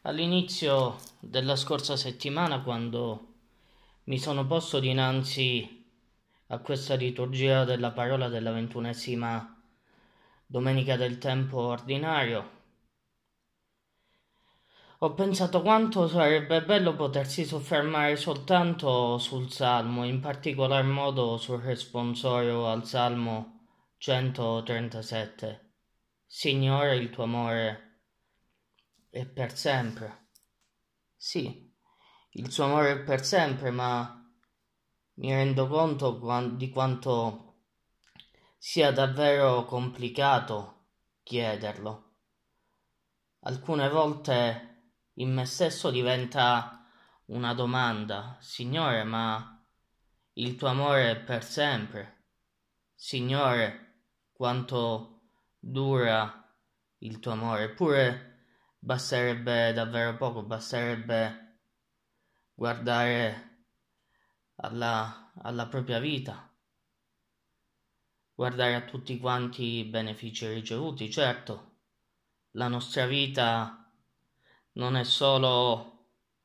All'inizio della scorsa settimana, quando mi sono posto dinanzi a questa liturgia della parola della 21ª domenica del tempo ordinario, ho pensato quanto sarebbe bello potersi soffermare soltanto sul Salmo, in particolar modo sul responsorio al Salmo 137. Signore, il tuo amore è per sempre. Sì, il suo amore è per sempre, ma mi rendo conto di quanto sia davvero complicato chiederlo. Alcune volte in me stesso diventa una domanda: Signore, ma il tuo amore è per sempre? Signore, quanto dura il tuo amore? Eppure basterebbe davvero poco, basterebbe guardare alla propria vita, guardare a tutti quanti i benefici ricevuti. Certo, la nostra vita non è solo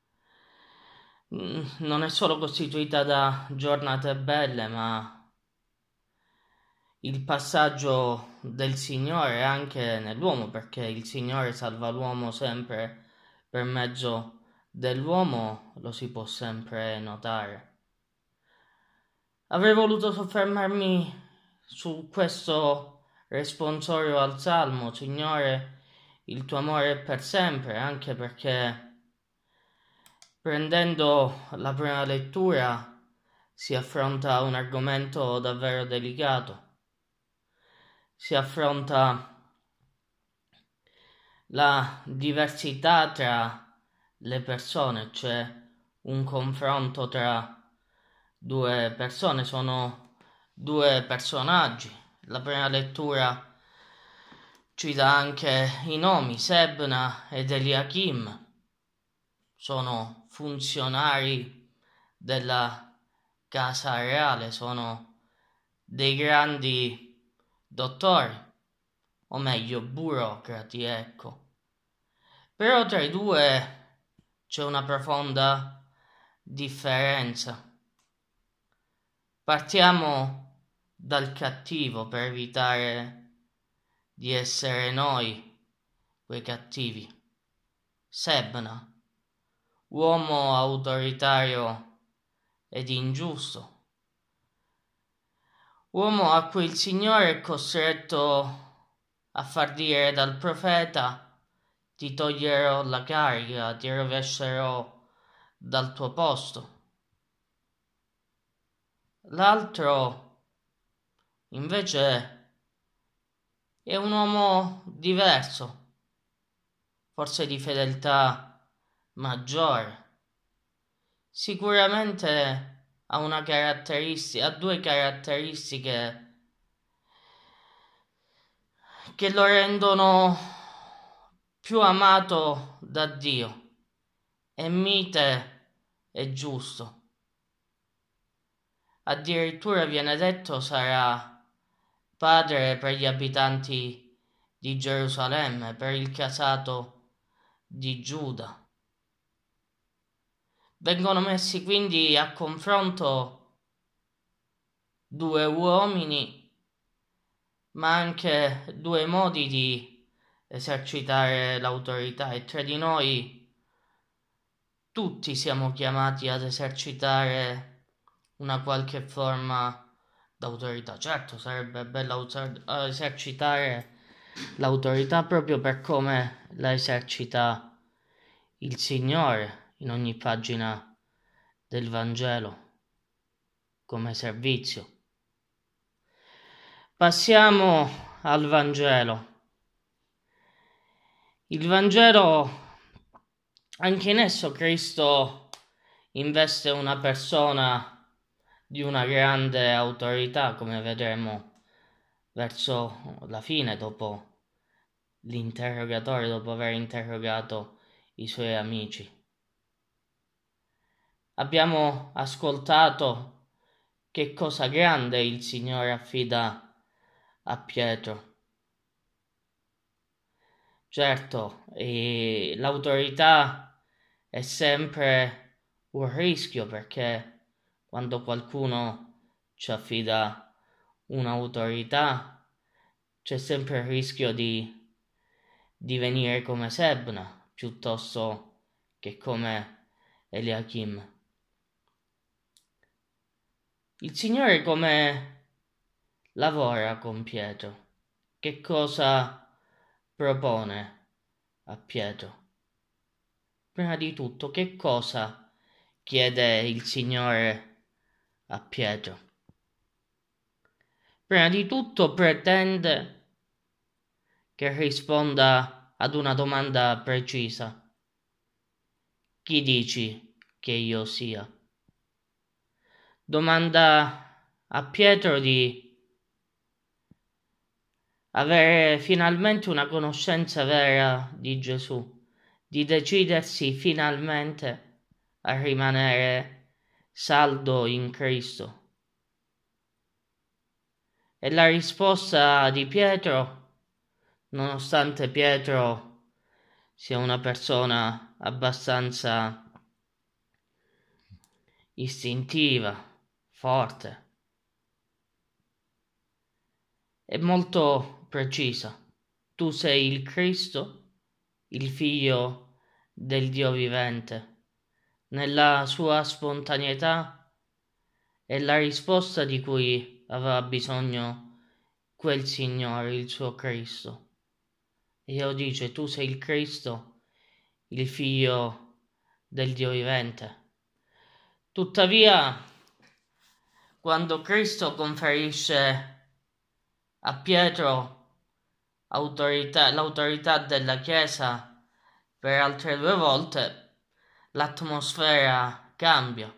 costituita da giornate belle, ma il passaggio del Signore anche nell'uomo, perché il Signore salva l'uomo sempre per mezzo dell'uomo, lo si può sempre notare. Avrei voluto soffermarmi su questo responsorio al Salmo: Signore, il tuo amore è per sempre, anche perché prendendo la prima lettura si affronta un argomento davvero delicato. Si affronta la diversità tra le persone, cioè un confronto tra due persone, sono due personaggi. La prima lettura ci dà anche i nomi: Sebna ed Eliachim. Sono funzionari della casa reale, sono dei grandi dottori, o meglio burocrati, ecco. Però tra i due c'è una profonda differenza. Partiamo dal cattivo per evitare di essere noi quei cattivi. Sebna, uomo autoritario ed ingiusto, uomo a cui il Signore è costretto a far dire dal profeta: ti toglierò la carica, ti rovescerò dal tuo posto. L'altro invece è un uomo diverso, forse di fedeltà maggiore. Sicuramente ha due caratteristiche che lo rendono più amato da Dio: è mite e giusto. Addirittura viene detto sarà padre per gli abitanti di Gerusalemme, per il casato di Giuda. Vengono messi quindi a confronto due uomini, ma anche due modi di esercitare l'autorità, e tra di noi tutti siamo chiamati ad esercitare una qualche forma d'autorità. Certo, sarebbe bello esercitare l'autorità proprio per come la esercita il Signore in ogni pagina del Vangelo, come servizio. Passiamo al Vangelo. Il Vangelo, anche in esso Cristo investe una persona di una grande autorità, come vedremo verso la fine, dopo l'interrogatorio, dopo aver interrogato i suoi amici. Abbiamo ascoltato che cosa grande il Signore affida a Pietro. Certo, e l'autorità è sempre un rischio perché quando qualcuno ci affida un'autorità c'è sempre il rischio di divenire come Sebna piuttosto che come Eliakim. Il Signore come lavora con Pietro? Che cosa propone a Pietro? Prima di tutto, che cosa chiede il Signore a Pietro? Prima di tutto pretende che risponda ad una domanda precisa. Chi dici che io sia? Domanda a Pietro di avere finalmente una conoscenza vera di Gesù, di decidersi finalmente a rimanere saldo in Cristo. E la risposta di Pietro, nonostante Pietro sia una persona abbastanza istintiva, forte, è molto precisa. Tu sei il Cristo, il Figlio del Dio vivente. Nella sua spontaneità è la risposta di cui aveva bisogno quel Signore, il suo Cristo. E io dice, tu sei il Cristo, il Figlio del Dio vivente. Tuttavia, quando Cristo conferisce a Pietro l'autorità della Chiesa per altre 2 volte, l'atmosfera cambia.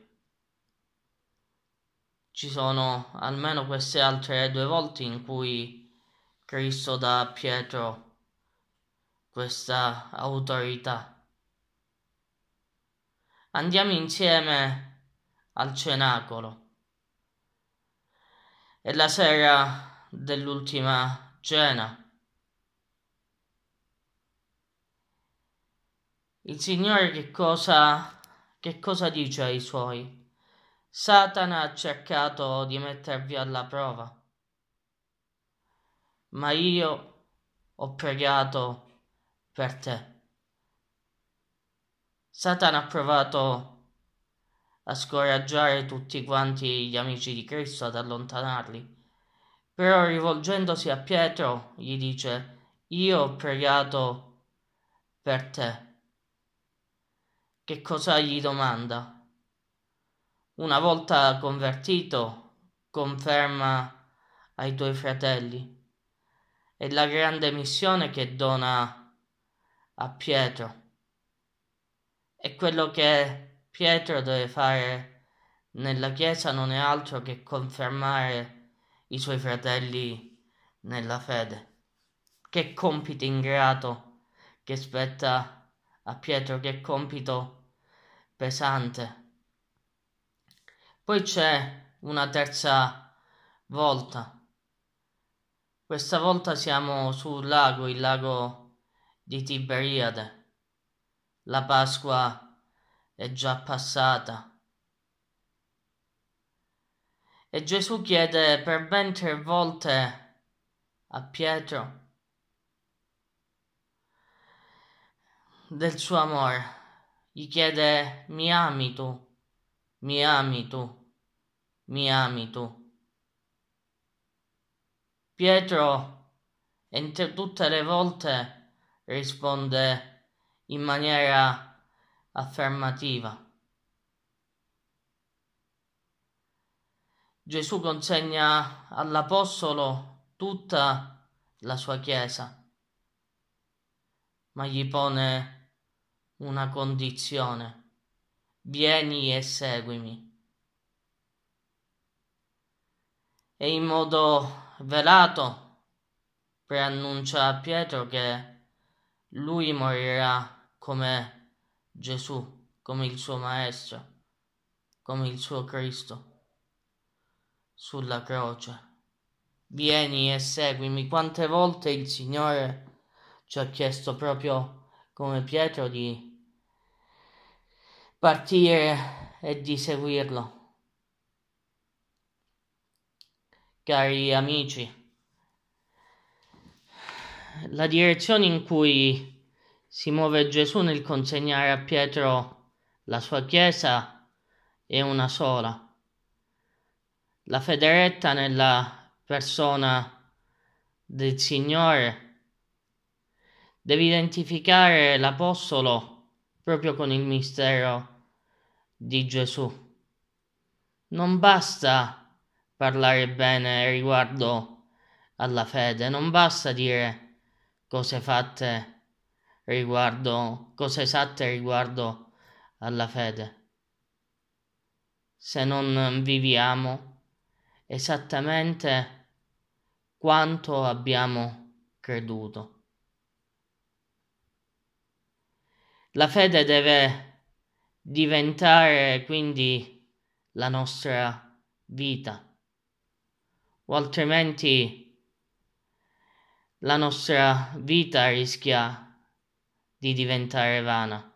Ci sono almeno queste altre 2 volte in cui Cristo dà a Pietro questa autorità. Andiamo insieme al cenacolo. È la sera dell'ultima cena. Il Signore che cosa dice ai Suoi? Satana ha cercato di mettervi alla prova, ma io ho pregato per te. Satana ha provato a scoraggiare tutti quanti gli amici di Cristo, ad allontanarli, però rivolgendosi a Pietro gli dice: io ho pregato per te. Che cosa gli domanda? Una volta convertito, conferma ai tuoi fratelli. È la grande missione che dona a Pietro. E quello che Pietro deve fare nella Chiesa non è altro che confermare i suoi fratelli nella fede. Che compito ingrato che spetta a Pietro, che compito pesante. Poi c'è una terza volta. Questa volta siamo sul lago, il lago di Tiberiade. La Pasqua è già passata. E Gesù chiede per ben 3 volte a Pietro del suo amore. Gli chiede: mi ami tu, mi ami tu, mi ami tu. Pietro, tutte le volte, risponde in maniera affermativa. Gesù consegna all'Apostolo tutta la sua Chiesa, ma gli pone una condizione: vieni e seguimi. E in modo velato preannuncia a Pietro che lui morirà come Gesù, come il suo Maestro, come il suo Cristo sulla croce. Vieni e seguimi. Quante volte il Signore ci ha chiesto proprio come Pietro di partire e di seguirlo. Cari amici, la direzione in cui si muove Gesù nel consegnare a Pietro la sua Chiesa è una sola. La fede retta nella persona del Signore deve identificare l'Apostolo proprio con il mistero di Gesù. Non basta parlare bene riguardo alla fede, non basta dire cose esatte riguardo alla fede, se non viviamo esattamente quanto abbiamo creduto. La fede deve diventare quindi la nostra vita, o altrimenti la nostra vita rischia di diventare vana.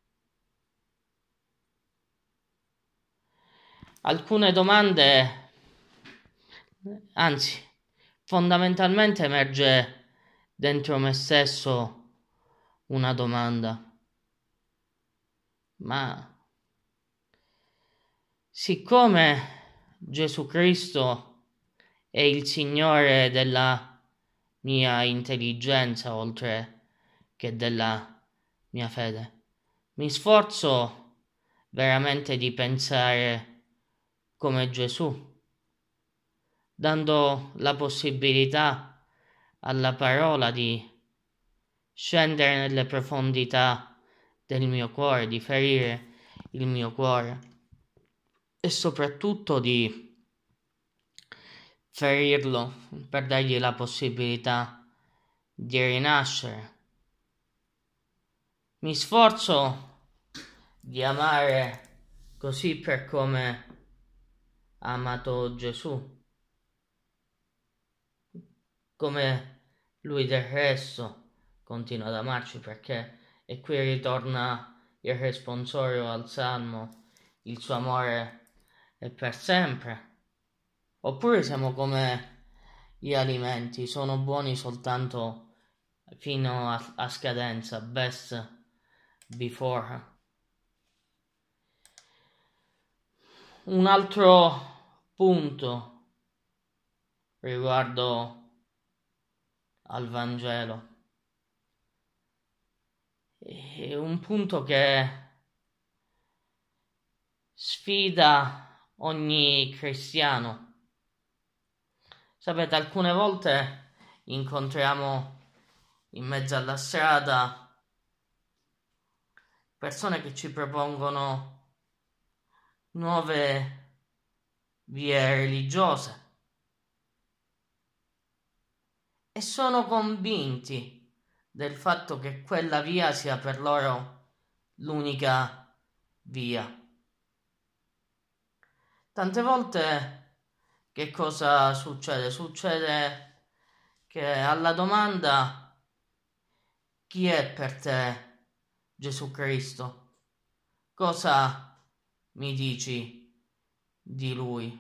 Alcune domande, anzi, fondamentalmente emerge dentro me stesso una domanda. Ma siccome Gesù Cristo è il Signore della mia intelligenza oltre che della mia fede, mi sforzo veramente di pensare come Gesù, dando la possibilità alla parola di scendere nelle profondità del mio cuore, di ferire il mio cuore e soprattutto di ferirlo per dargli la possibilità di rinascere. Mi sforzo di amare così per come ha amato Gesù, come lui del resto continua ad amarci, perché e qui ritorna il responsorio al Salmo, il suo amore è per sempre. Oppure siamo come gli alimenti, sono buoni soltanto fino a scadenza, best before. Un altro punto riguardo al Vangelo è un punto che sfida ogni cristiano. Sapete, alcune volte incontriamo in mezzo alla strada persone che ci propongono nuove vie religiose e sono convinti del fatto che quella via sia per loro l'unica via. Tante volte che cosa succede? Succede che alla domanda chi è per te Gesù Cristo? Cosa mi dici di Lui?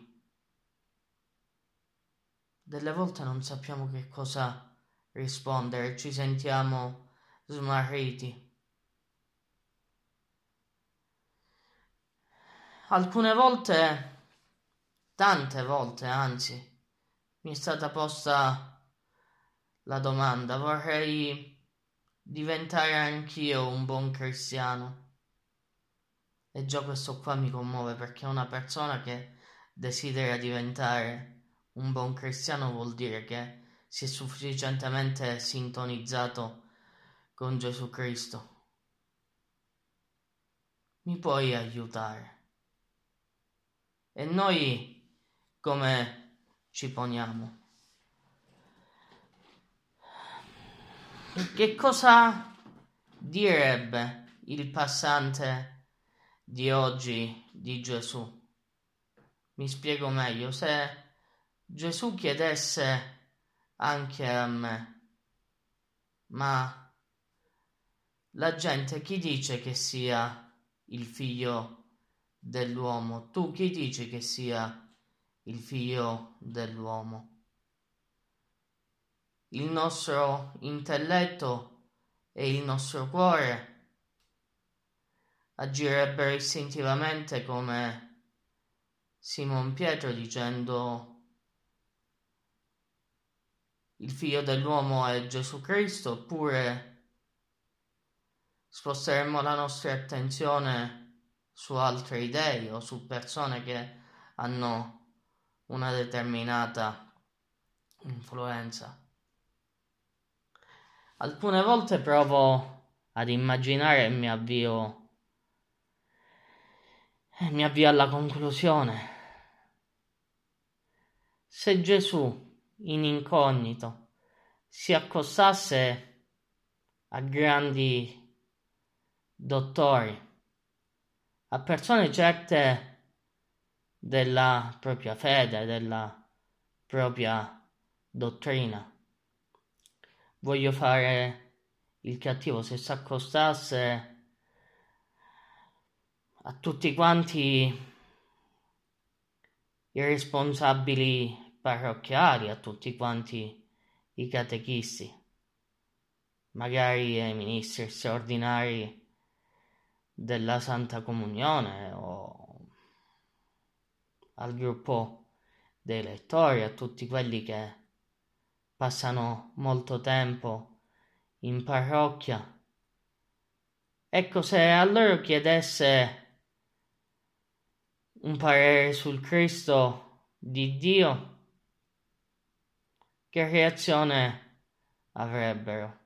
Delle volte non sappiamo che cosa rispondere, ci sentiamo smarriti. Alcune volte, tante volte anzi, mi è stata posta la domanda: vorrei diventare anch'io un buon cristiano. E già questo qua mi commuove, perché una persona che desidera diventare un buon cristiano vuol dire che si è sufficientemente sintonizzato con Gesù Cristo. Mi puoi aiutare? E noi come ci poniamo? Che cosa direbbe il passante di oggi di Gesù? Mi spiego meglio. Se Gesù chiedesse anche a me: ma la gente chi dice che sia il figlio dell'uomo? Tu chi dici che sia il figlio dell'uomo? Il nostro intelletto e il nostro cuore agirebbero istintivamente come Simon Pietro dicendo il figlio dell'uomo è Gesù Cristo, oppure sposteremmo la nostra attenzione su altri dei o su persone che hanno una determinata influenza. Alcune volte provo ad immaginare e mi avvio alla conclusione. Se Gesù in incognito si accostasse a grandi dottori, a persone certe della propria fede, della propria dottrina, voglio fare il cattivo, se si accostasse a tutti quanti i responsabili parrocchiali, a tutti quanti i catechisti, magari ai ministri straordinari della Santa Comunione o al gruppo dei lettori, a tutti quelli che passano molto tempo in parrocchia. Ecco, se a loro chiedesse un parere sul Cristo di Dio, che reazione avrebbero?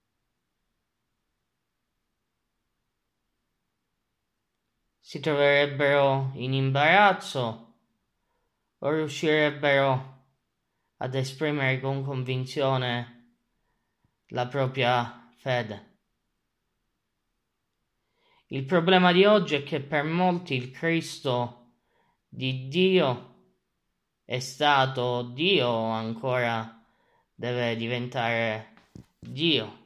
Si troverebbero in imbarazzo o riuscirebbero ad esprimere con convinzione la propria fede? Il problema di oggi è che per molti il Cristo di Dio è stato Dio o ancora deve diventare Dio.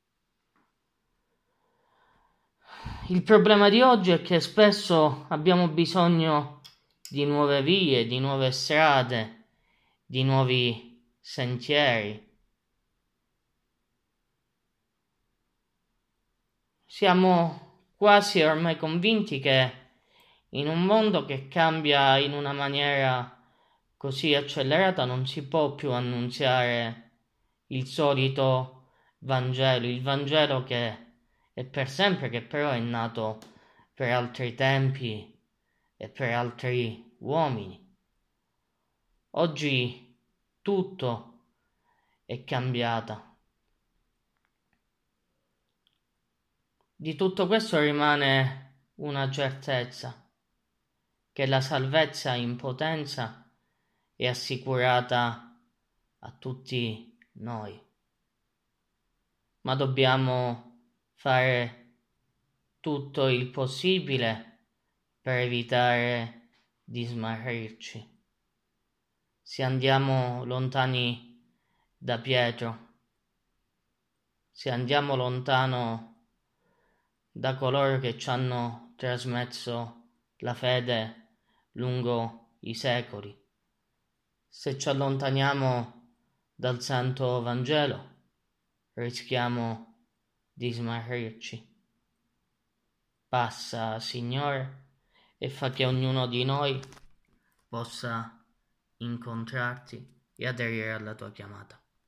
Il problema di oggi è che spesso abbiamo bisogno di nuove vie, di nuove strade, di nuovi sentieri. Siamo quasi ormai convinti che in un mondo che cambia in una maniera così accelerata non si può più annunziare il solito Vangelo, il Vangelo che è per sempre, che però è nato per altri tempi e per altri uomini. Oggi tutto è cambiato. Di tutto questo rimane una certezza, che la salvezza in potenza è assicurata a tutti noi. Ma dobbiamo fare tutto il possibile per evitare di smarrirci. Se andiamo lontani da Pietro, se andiamo lontano da coloro che ci hanno trasmesso la fede lungo i secoli, se ci allontaniamo dal Santo Vangelo, rischiamo di smarrirci. Passa, Signore, e fa che ognuno di noi possa incontrarti e aderire alla tua chiamata.